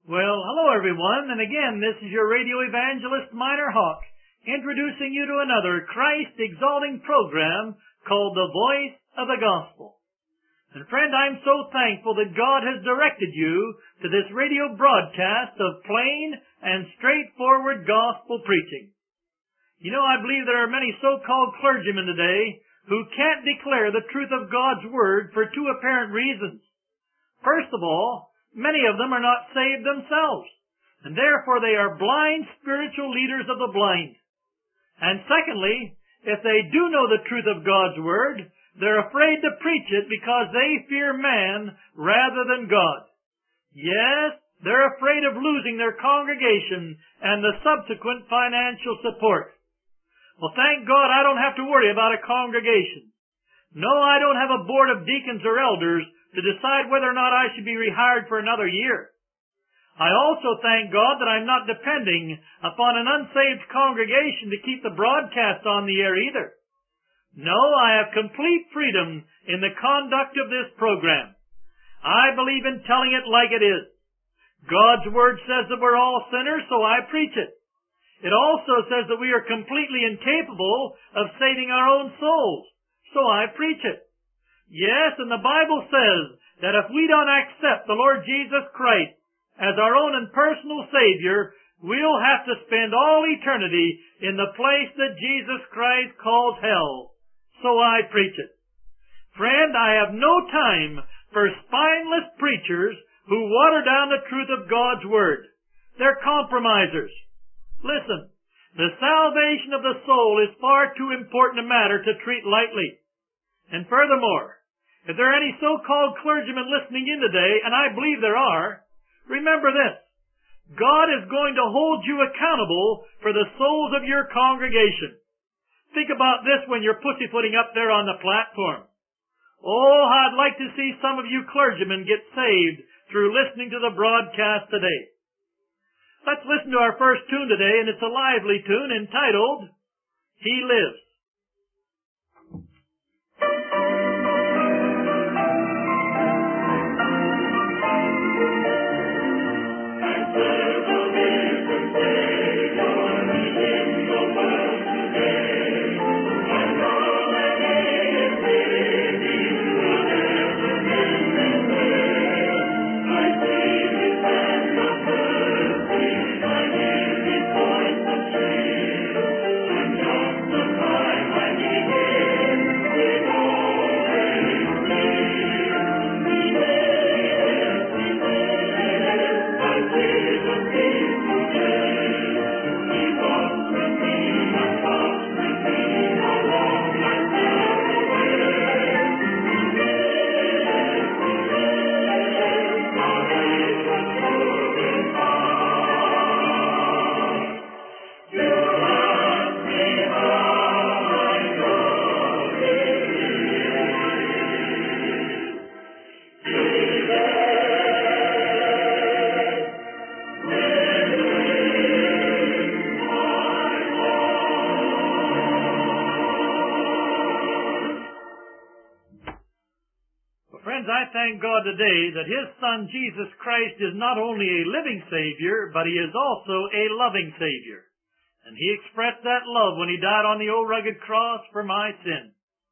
Well, hello everyone, and again, this is your radio evangelist, Minor Hawk, introducing you to another Christ-exalting program called The Voice of the Gospel. And friend, I'm so thankful that God has directed you to this radio broadcast of plain and straightforward gospel preaching. You know, I believe there are many so-called clergymen today who can't declare the truth of God's Word for two apparent reasons. First of all, many of them are not saved themselves, and therefore they are blind spiritual leaders of the blind. And secondly, if they do know the truth of God's Word, they're afraid to preach it because they fear man rather than God. Yes, they're afraid of losing their congregation and the subsequent financial support. Well, thank God I don't have to worry about a congregation. No, I don't have a board of deacons or elders to decide whether or not I should be rehired for another year. I also thank God that I'm not depending upon an unsaved congregation to keep the broadcast on the air either. No, I have complete freedom in the conduct of this program. I believe in telling it like it is. God's Word says that we're all sinners, so I preach it. It also says that we are completely incapable of saving our own souls, so I preach it. Yes, and the Bible says that if we don't accept the Lord Jesus Christ as our own and personal Savior, we'll have to spend all eternity in the place that Jesus Christ calls hell. So I preach it. Friend, I have no time for spineless preachers who water down the truth of God's Word. They're compromisers. Listen, the salvation of the soul is far too important a matter to treat lightly. And furthermore, if there are any so-called clergymen listening in today, and I believe there are, remember this: God is going to hold you accountable for the souls of your congregation. Think about this when you're pussyfooting up there on the platform. Oh, I'd like to see some of you clergymen get saved through listening to the broadcast today. Let's listen to our first tune today, and it's a lively tune entitled, He Lives. I thank God today that His Son Jesus Christ is not only a living Savior, but He is also a loving Savior. And He expressed that love when He died on the old rugged cross for my sin.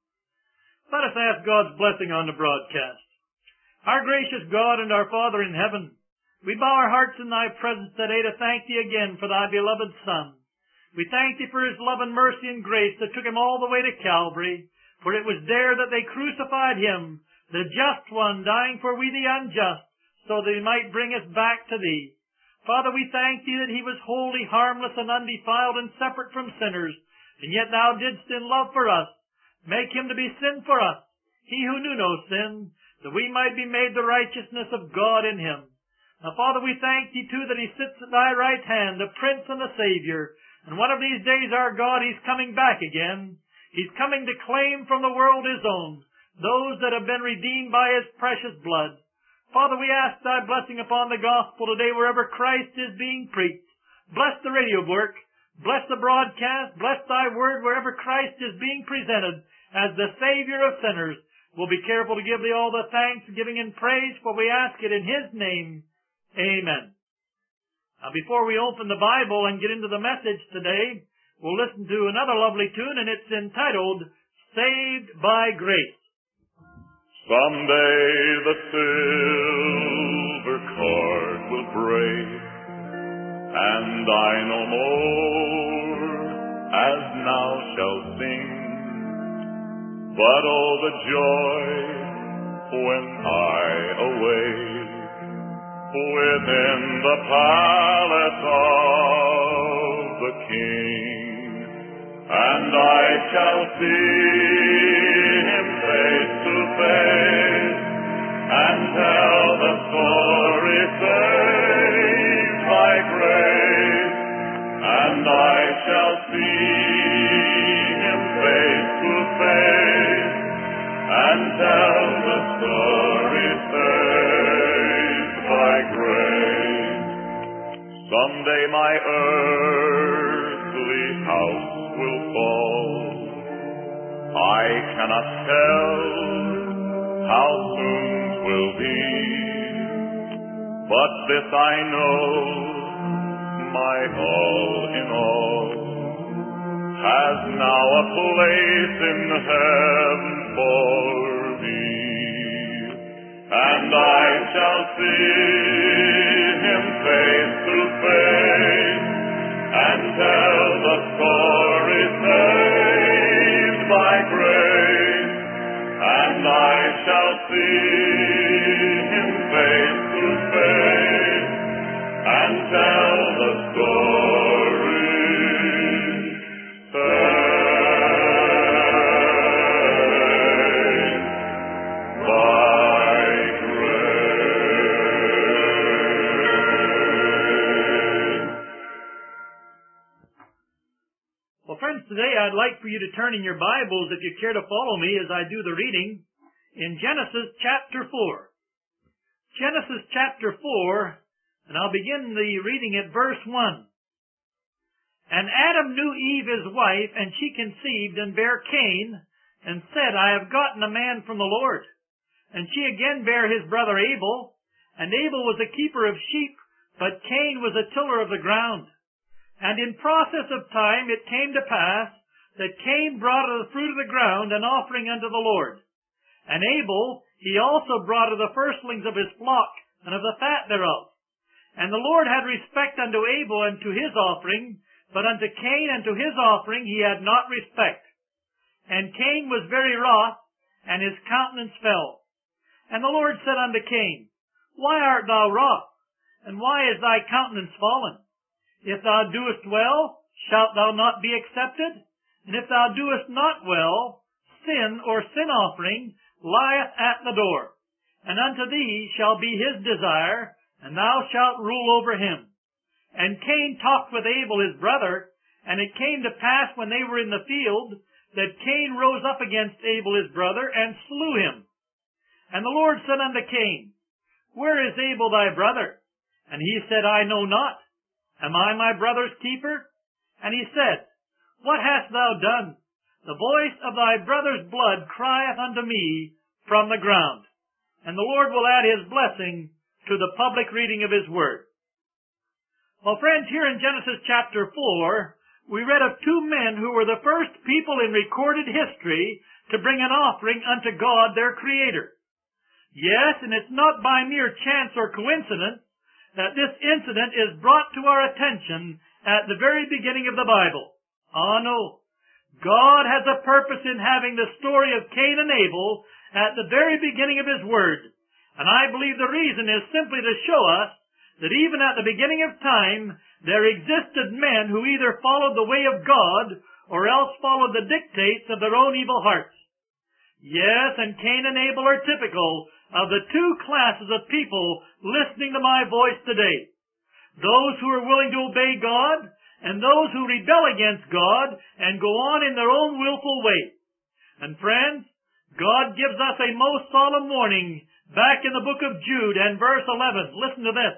Let us ask God's blessing on the broadcast. Our gracious God and our Father in heaven, we bow our hearts in Thy presence today to thank Thee again for Thy beloved Son. We thank Thee for His love and mercy and grace that took Him all the way to Calvary, for it was there that they crucified Him, the just one, dying for we the unjust, so that He might bring us back to Thee. Father, we thank Thee that He was holy, harmless, and undefiled, and separate from sinners, and yet Thou didst in love for us make Him to be sin for us, He who knew no sin, that we might be made the righteousness of God in Him. Now, Father, we thank Thee, too, that He sits at Thy right hand, the Prince and the Savior, and one of these days, our God, He's coming back again. He's coming to claim from the world His own, those that have been redeemed by His precious blood. Father, we ask Thy blessing upon the gospel today wherever Christ is being preached. Bless the radio work. Bless the broadcast. Bless Thy word wherever Christ is being presented as the Savior of sinners. We'll be careful to give Thee all the thanksgiving and praise, for we ask it in His name. Amen. Now, before we open the Bible and get into the message today, we'll listen to another lovely tune, and it's entitled, Saved by Grace. Someday the silver cord will break, and I no more as now shall sing. But oh, the joy when I awake within the palace of the King, and I shall see Him face to face, and tell the story saved by grace, and I shall see Him face to face, and tell the story saved by grace. Someday my earthly house will fall. I cannot tell how soon 'twill be, but this I know, my all in all has now a place in heaven for me, and I shall see Him face to face, and tell the story saved by grace, and I shall see Him face to face, and tell the story saved by grace. Well, friends, today I'd like for you to turn in your Bibles, if you care to follow me as I do the reading, in Genesis chapter 4. Genesis chapter 4, and I'll begin the reading at verse 1. And Adam knew Eve his wife, and she conceived and bare Cain, and said, I have gotten a man from the Lord. And she again bare his brother Abel, and Abel was a keeper of sheep, but Cain was a tiller of the ground. And in process of time it came to pass that Cain brought of the fruit of the ground an offering unto the Lord. And Abel he also brought of the firstlings of his flock, and of the fat thereof. And the Lord had respect unto Abel and to his offering, but unto Cain and to his offering he had not respect. And Cain was very wroth, and his countenance fell. And the Lord said unto Cain, Why art thou wroth? And why is thy countenance fallen? If thou doest well, shalt thou not be accepted? And if thou doest not well, sin or sin offering lieth at the door. And unto thee shall be his desire, and thou shalt rule over him. And Cain talked with Abel his brother, and it came to pass when they were in the field, that Cain rose up against Abel his brother, and slew him. And the Lord said unto Cain, Where is Abel thy brother? And he said, I know not. Am I my brother's keeper? And he said, What hast thou done? The voice of thy brother's blood crieth unto me from the ground. And the Lord will add His blessing to the public reading of His Word. Well, friends, here in Genesis chapter 4, we read of two men who were the first people in recorded history to bring an offering unto God, their Creator. Yes, and it's not by mere chance or coincidence that this incident is brought to our attention at the very beginning of the Bible. Oh, no. God has a purpose in having the story of Cain and Abel at the very beginning of His Word. And I believe the reason is simply to show us that even at the beginning of time, there existed men who either followed the way of God or else followed the dictates of their own evil hearts. Yes, and Cain and Abel are typical of the two classes of people listening to my voice today. Those who are willing to obey God, and those who rebel against God and go on in their own willful way. And friends, God gives us a most solemn warning back in the book of Jude and verse 11. Listen to this.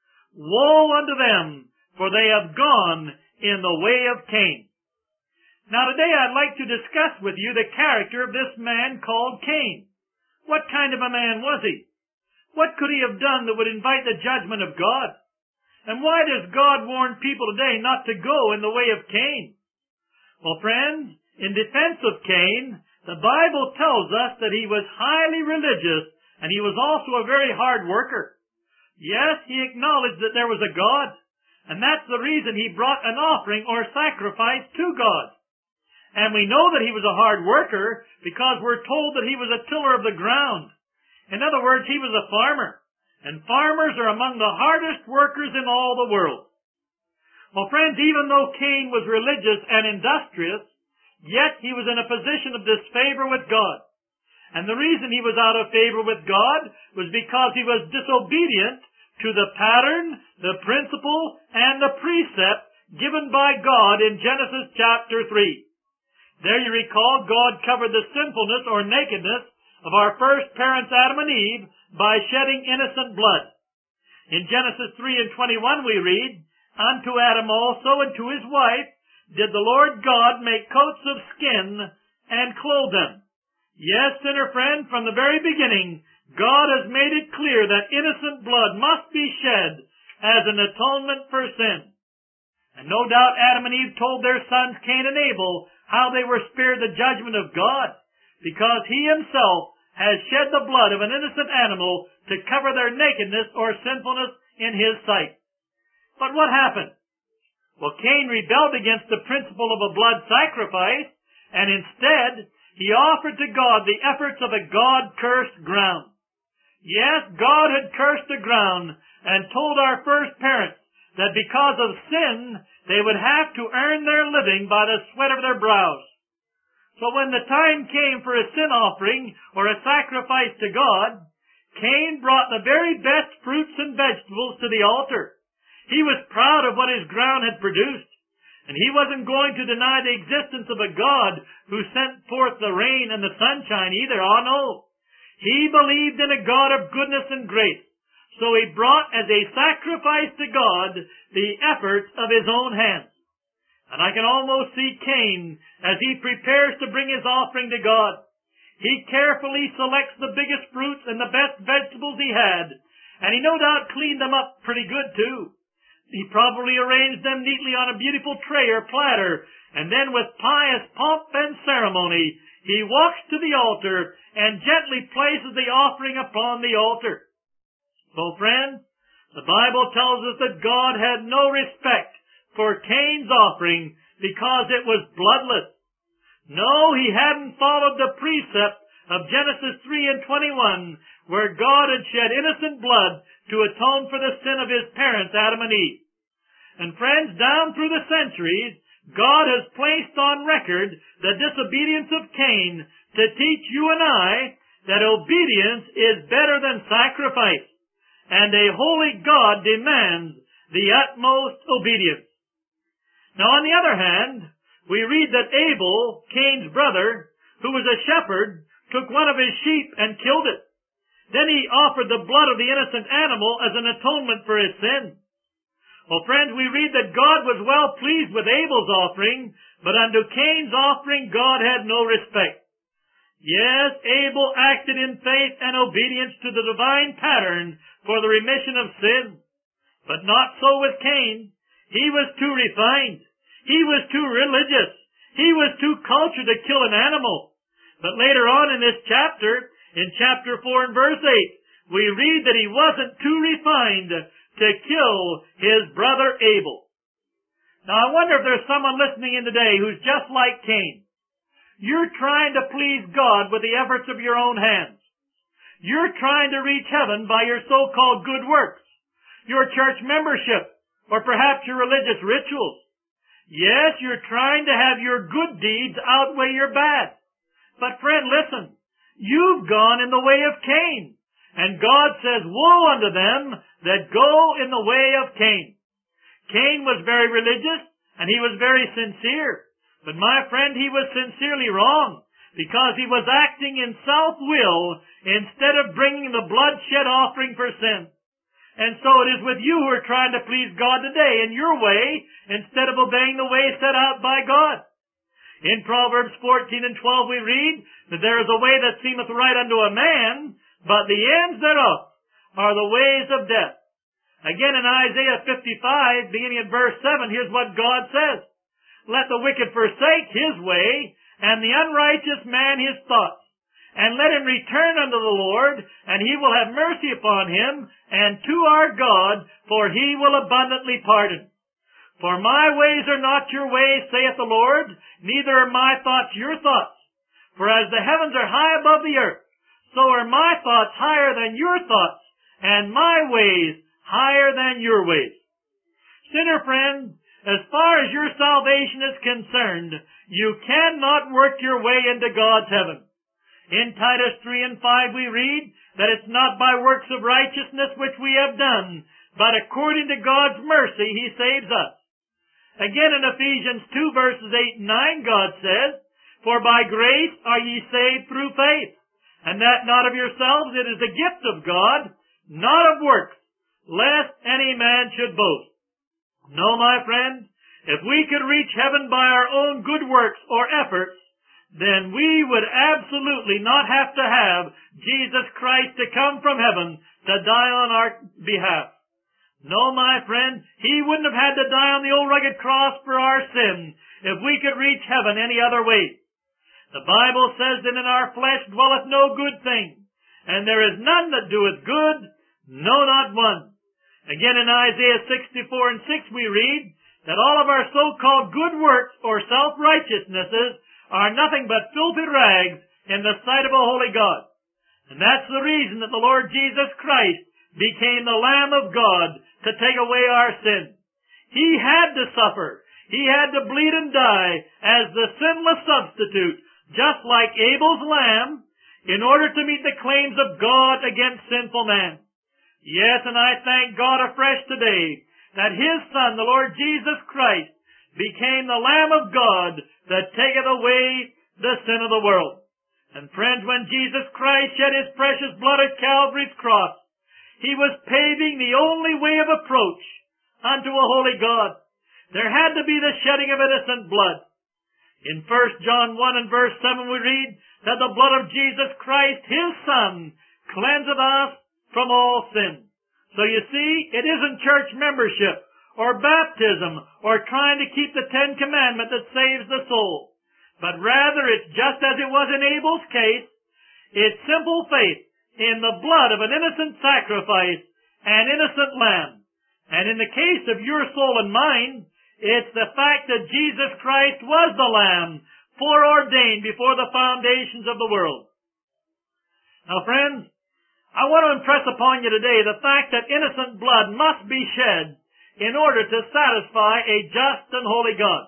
Woe unto them, for they have gone in the way of Cain. Now today I'd like to discuss with you the character of this man called Cain. What kind of a man was he? What could he have done that would invite the judgment of God? And why does God warn people today not to go in the way of Cain? Well, friends, in defense of Cain, the Bible tells us that he was highly religious and he was also a very hard worker. Yes, he acknowledged that there was a God, and that's the reason he brought an offering or sacrifice to God. And we know that he was a hard worker because we're told that he was a tiller of the ground. In other words, he was a farmer. And farmers are among the hardest workers in all the world. Well, friends, even though Cain was religious and industrious, yet he was in a position of disfavor with God. And the reason he was out of favor with God was because he was disobedient to the pattern, the principle, and the precept given by God in Genesis chapter 3. There you recall God covered the sinfulness or nakedness of our first parents Adam and Eve by shedding innocent blood. In Genesis 3:21 we read, "Unto Adam also and to his wife did the Lord God make coats of skin and clothe them." Yes, sinner friend, from the very beginning, God has made it clear that innocent blood must be shed as an atonement for sin. And no doubt Adam and Eve told their sons Cain and Abel how they were spared the judgment of God, because he himself has shed the blood of an innocent animal to cover their nakedness or sinfulness in his sight. But what happened? Well, Cain rebelled against the principle of a blood sacrifice, and instead he offered to God the efforts of a God-cursed ground. Yes, God had cursed the ground and told our first parents that because of sin, they would have to earn their living by the sweat of their brows. So when the time came for a sin offering or a sacrifice to God, Cain brought the very best fruits and vegetables to the altar. He was proud of what his ground had produced, and he wasn't going to deny the existence of a God who sent forth the rain and the sunshine either. Oh no. He believed in a God of goodness and grace, so he brought as a sacrifice to God the efforts of his own hands. And I can almost see Cain as he prepares to bring his offering to God. He carefully selects the biggest fruits and the best vegetables he had, and he no doubt cleaned them up pretty good too. He probably arranged them neatly on a beautiful tray or platter, and then with pious pomp and ceremony, he walks to the altar and gently places the offering upon the altar. So friends, the Bible tells us that God had no respect for Cain's offering because it was bloodless. No, he hadn't followed the precept of Genesis 3:21, where God had shed innocent blood to atone for the sin of his parents, Adam and Eve. And friends, down through the centuries, God has placed on record the disobedience of Cain to teach you and I that obedience is better than sacrifice, and a holy God demands the utmost obedience. Now, on the other hand, we read that Abel, Cain's brother, who was a shepherd, took one of his sheep and killed it. Then he offered the blood of the innocent animal as an atonement for his sin. Well, friends, we read that God was well pleased with Abel's offering, but unto Cain's offering God had no respect. Yes, Abel acted in faith and obedience to the divine pattern for the remission of sin. But not so with Cain. He was too refined. He was too religious. He was too cultured to kill an animal. But later on in this chapter, in chapter 4 and verse 8, we read that he wasn't too refined to kill his brother Abel. Now I wonder if there's someone listening in today who's just like Cain. You're trying to please God with the efforts of your own hands. You're trying to reach heaven by your so-called good works, your church membership, or perhaps your religious rituals. Yes, you're trying to have your good deeds outweigh your bad. But friend, listen, you've gone in the way of Cain. And God says, woe unto them that go in the way of Cain. Cain was very religious, and he was very sincere. But my friend, he was sincerely wrong, because he was acting in self-will instead of bringing the bloodshed offering for sin. And so it is with you who are trying to please God today in your way, instead of obeying the way set out by God. In Proverbs 14 and 12 we read that there is a way that seemeth right unto a man, but the ends thereof are the ways of death. Again in Isaiah 55, beginning at verse 7, here's what God says. Let the wicked forsake his way, and the unrighteous man his thoughts. And let him return unto the Lord, and he will have mercy upon him, and to our God, for he will abundantly pardon. For my ways are not your ways, saith the Lord, neither are my thoughts your thoughts. For as the heavens are high above the earth, so are my thoughts higher than your thoughts, and my ways higher than your ways. Sinner friend, as far as your salvation is concerned, you cannot work your way into God's heaven. In Titus 3 and 5 we read that it's not by works of righteousness which we have done, but according to God's mercy he saves us. Again in Ephesians 2 verses 8 and 9 God says, For by grace are ye saved through faith, and that not of yourselves, it is the gift of God, not of works, lest any man should boast. No, my friend, if we could reach heaven by our own good works or efforts, then we would absolutely not have to have Jesus Christ to come from heaven to die on our behalf. No, my friend, he wouldn't have had to die on the old rugged cross for our sin if we could reach heaven any other way. The Bible says that in our flesh dwelleth no good thing, and there is none that doeth good, no, not one. Again in Isaiah 64 and 6 we read that all of our so-called good works or self-righteousnesses are nothing but filthy rags in the sight of a holy God. And that's the reason that the Lord Jesus Christ became the Lamb of God to take away our sin. He had to suffer. He had to bleed and die as the sinless substitute, just like Abel's lamb, in order to meet the claims of God against sinful man. Yes, and I thank God afresh today that His Son, the Lord Jesus Christ, became the Lamb of God that taketh away the sin of the world. And friends, when Jesus Christ shed His precious blood at Calvary's cross, He was paving the only way of approach unto a holy God. There had to be the shedding of innocent blood. In 1 John 1 and verse 7 we read that the blood of Jesus Christ, His Son, cleanseth us from all sin. So you see, it isn't church membership or baptism or trying to keep the Ten Commandments that saves the soul. But rather it's just as it was in Abel's case, it's simple faith in the blood of an innocent sacrifice, an innocent lamb. And in the case of your soul and mine, it's the fact that Jesus Christ was the Lamb foreordained before the foundations of the world. Now friends, I want to impress upon you today the fact that innocent blood must be shed in order to satisfy a just and holy God.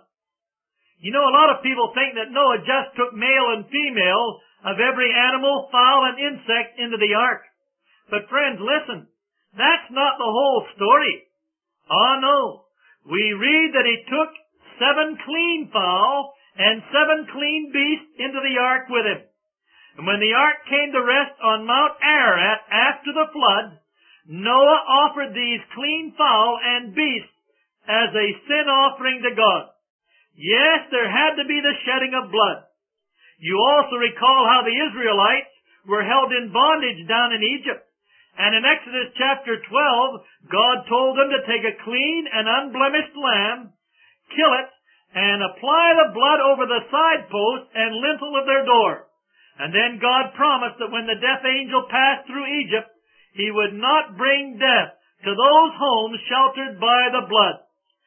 You know, a lot of people think that Noah just took male and female of every animal, fowl, and insect into the ark. But friends, listen, that's not the whole story. Oh no. We read that he took 7 clean fowl and 7 clean beasts into the ark with him. And when the ark came to rest on Mount Ararat after the flood, Noah offered these clean fowl and beasts as a sin offering to God. Yes, there had to be the shedding of blood. You also recall how the Israelites were held in bondage down in Egypt. And in Exodus chapter 12, God told them to take a clean and unblemished lamb, kill it, and apply the blood over the side post and lintel of their door. And then God promised that when the death angel passed through Egypt, he would not bring death to those homes sheltered by the blood.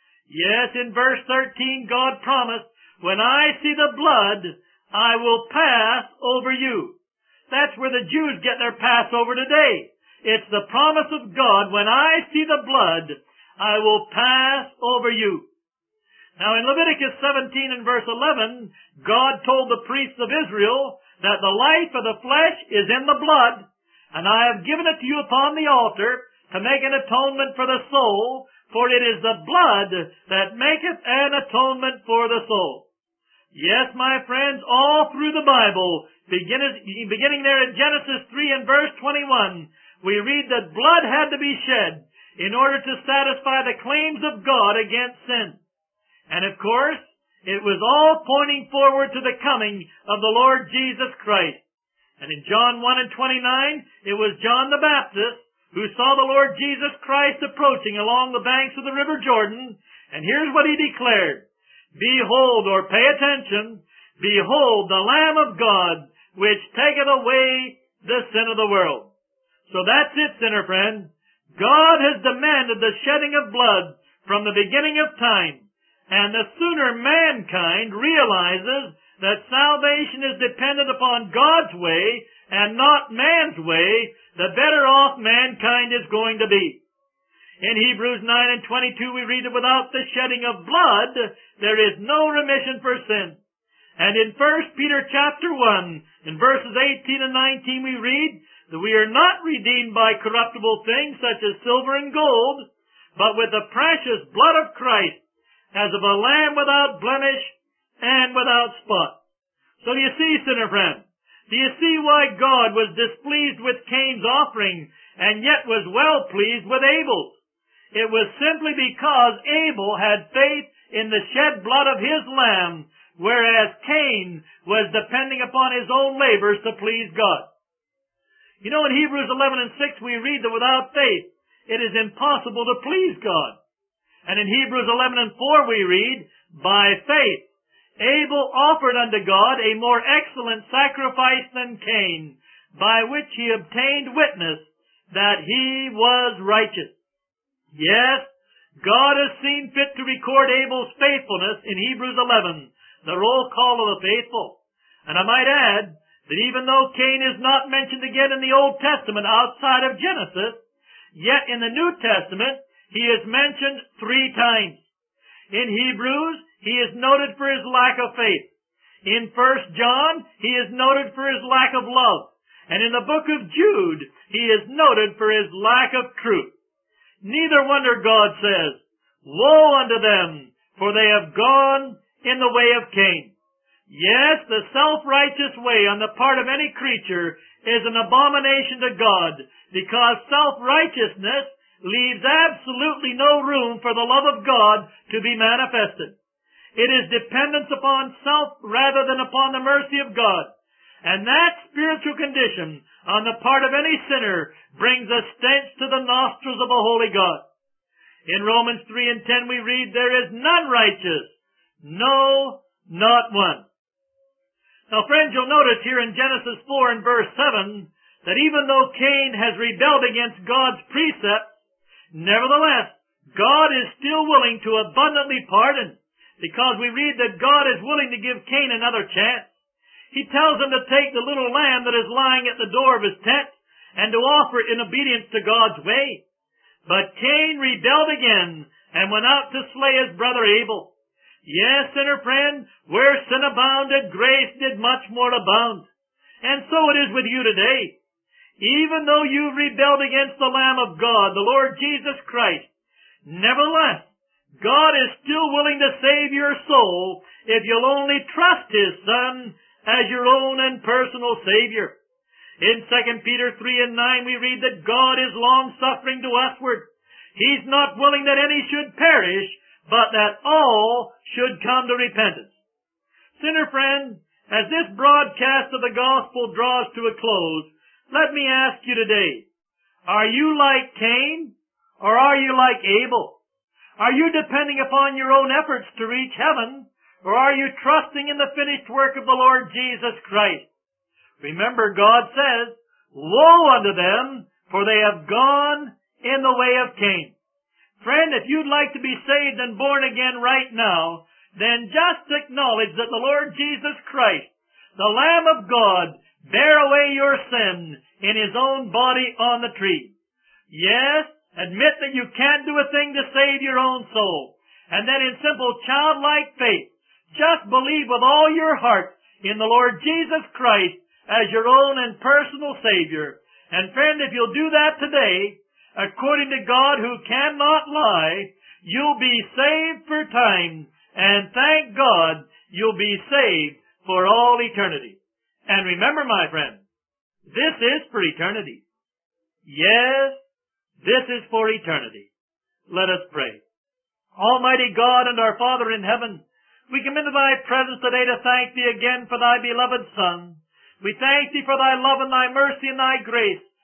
Yes, in verse 13, God promised, when I see the blood, I will pass over you. That's where the Jews get their Passover today. It's the promise of God, when I see the blood, I will pass over you. Now in Leviticus 17 and verse 11, God told the priests of Israel that the life of the flesh is in the blood, and I have given it to you upon the altar to make an atonement for the soul, for it is the blood that maketh an atonement for the soul. Yes, my friends, all through the Bible, beginning there in Genesis 3 and verse 21, we read that blood had to be shed in order to satisfy the claims of God against sin. And of course, it was all pointing forward to the coming of the Lord Jesus Christ. And in John 1 and 29, it was John the Baptist who saw the Lord Jesus Christ approaching along the banks of the river Jordan, and here's what he declared: "Behold," or pay attention, "behold the Lamb of God, which taketh away the sin of the world." So that's it, sinner friend. God has demanded the shedding of blood from the beginning of time, and the sooner mankind realizes that salvation is dependent upon God's way and not man's way, the better off mankind is going to be. In Hebrews 9:22 we read that without the shedding of blood there is no remission for sin. And in 1 Peter chapter 1, in verses 18 and 19 we read that we are not redeemed by corruptible things such as silver and gold, but with the precious blood of Christ, as of a lamb without blemish and without spot. So do you see, sinner friend? Do you see why God was displeased with Cain's offering and yet was well pleased with Abel's? It was simply because Abel had faith in the shed blood of his lamb, whereas Cain was depending upon his own labors to please God. You know, in Hebrews 11:6 we read that without faith it is impossible to please God. And in Hebrews 11:4 we read, "By faith Abel offered unto God a more excellent sacrifice than Cain, by which he obtained witness that he was righteous." Yes, God has seen fit to record Abel's faithfulness in Hebrews 11, the roll call of the faithful. And I might add that even though Cain is not mentioned again in the Old Testament outside of Genesis, yet in the New Testament he is mentioned 3 times. In Hebrews, he is noted for his lack of faith. In 1 John, he is noted for his lack of love. And in the book of Jude, he is noted for his lack of truth. Neither wonder God says, "Woe unto them, for they have gone in the way of Cain." Yes, the self-righteous way on the part of any creature is an abomination to God, because self-righteousness leaves absolutely no room for the love of God to be manifested. It is dependence upon self rather than upon the mercy of God. And that spiritual condition on the part of any sinner brings a stench to the nostrils of a holy God. In Romans 3:10 we read, "There is none righteous, no, not one." Now friends, you'll notice here in Genesis 4 and verse 7 that even though Cain has rebelled against God's precepts, nevertheless, God is still willing to abundantly pardon, because we read that God is willing to give Cain another chance. He tells him to take the little lamb that is lying at the door of his tent and to offer it in obedience to God's way. But Cain rebelled again and went out to slay his brother Abel. Yes, sinner friend, where sin abounded, grace did much more abound. And so it is with you today. Even though you rebelled against the Lamb of God, the Lord Jesus Christ, nevertheless, God is still willing to save your soul if you'll only trust His Son as your own and personal Savior. In 2 Peter 3:9 we read that God is long-suffering to usward. He's not willing that any should perish, but that all should come to repentance. Sinner friend, as this broadcast of the gospel draws to a close, let me ask you today, are you like Cain, or are you like Abel? Are you depending upon your own efforts to reach heaven, or are you trusting in the finished work of the Lord Jesus Christ? Remember, God says, "Woe unto them, for they have gone in the way of Cain." Friend, if you'd like to be saved and born again right now, then just acknowledge that the Lord Jesus Christ, the Lamb of God, bear away your sin in His own body on the tree. Yes, admit that you can't do a thing to save your own soul, and then in simple childlike faith, just believe with all your heart in the Lord Jesus Christ as your own and personal Savior. And friend, if you'll do that today, according to God who cannot lie, you'll be saved for time, and thank God you'll be saved for all eternity. And remember, my friend, this is for eternity. Yes, this is for eternity. Let us pray. Almighty God and our Father in heaven, we come into Thy presence today to thank Thee again for Thy beloved Son. We thank Thee for Thy love and Thy mercy and Thy grace,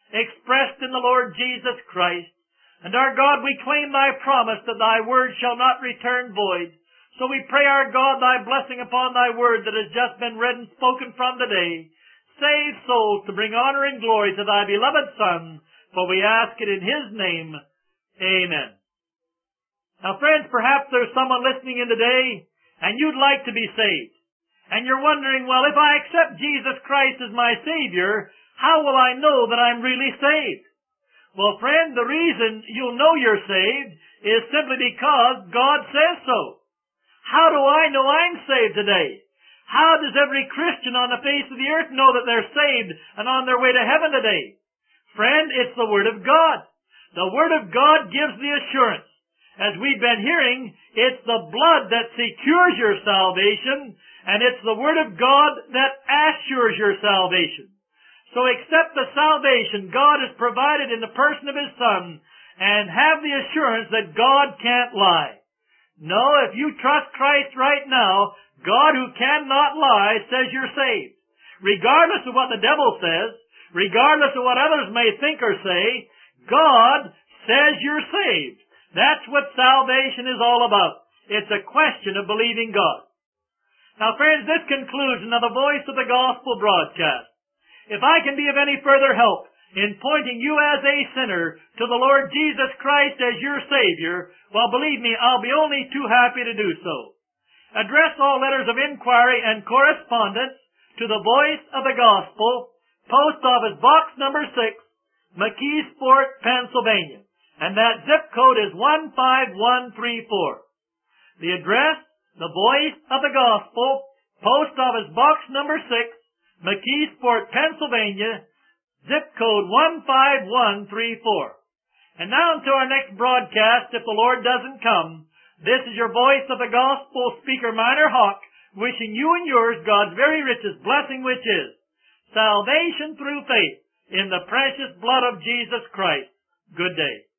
expressed in the Lord Jesus Christ. And our God, we claim thy promise that thy word shall not return void. So we pray, our God, thy blessing upon thy word that has just been read and spoken from today. Save souls to bring honor and glory to thy beloved Son, for we ask it in his name. Amen. Now friends, perhaps there's someone listening in today, and you'd like to be saved. And you're wondering, well, if I accept Jesus Christ as my Savior, how will I know that I'm really saved? Well, friend, the reason you'll know you're saved is simply because God says so. How do I know I'm saved today? How does every Christian on the face of the earth know that they're saved and on their way to heaven today? Friend, it's the Word of God. The Word of God gives the assurance. As we've been hearing, it's the blood that secures your salvation, and it's the Word of God that assures your salvation. So accept the salvation God has provided in the person of His Son, and have the assurance that God can't lie. No, if you trust Christ right now, God who cannot lie says you're saved. Regardless of what the devil says, regardless of what others may think or say, God says you're saved. That's what salvation is all about. It's a question of believing God. Now friends, this concludes another Voice of the Gospel broadcast. If I can be of any further help in pointing you as a sinner to the Lord Jesus Christ as your Savior, well, believe me, I'll be only too happy to do so. Address all letters of inquiry and correspondence to the Voice of the Gospel, Post Office Box number 6, McKeesport, Pennsylvania. And that zip code is 15134. The address, the Voice of the Gospel, Post Office Box number 6, McKeesport, Pennsylvania, zip code 15134. And now until our next broadcast, if the Lord doesn't come, this is your Voice of the Gospel speaker, Minor Hawk, wishing you and yours God's very richest blessing, which is salvation through faith in the precious blood of Jesus Christ. Good day.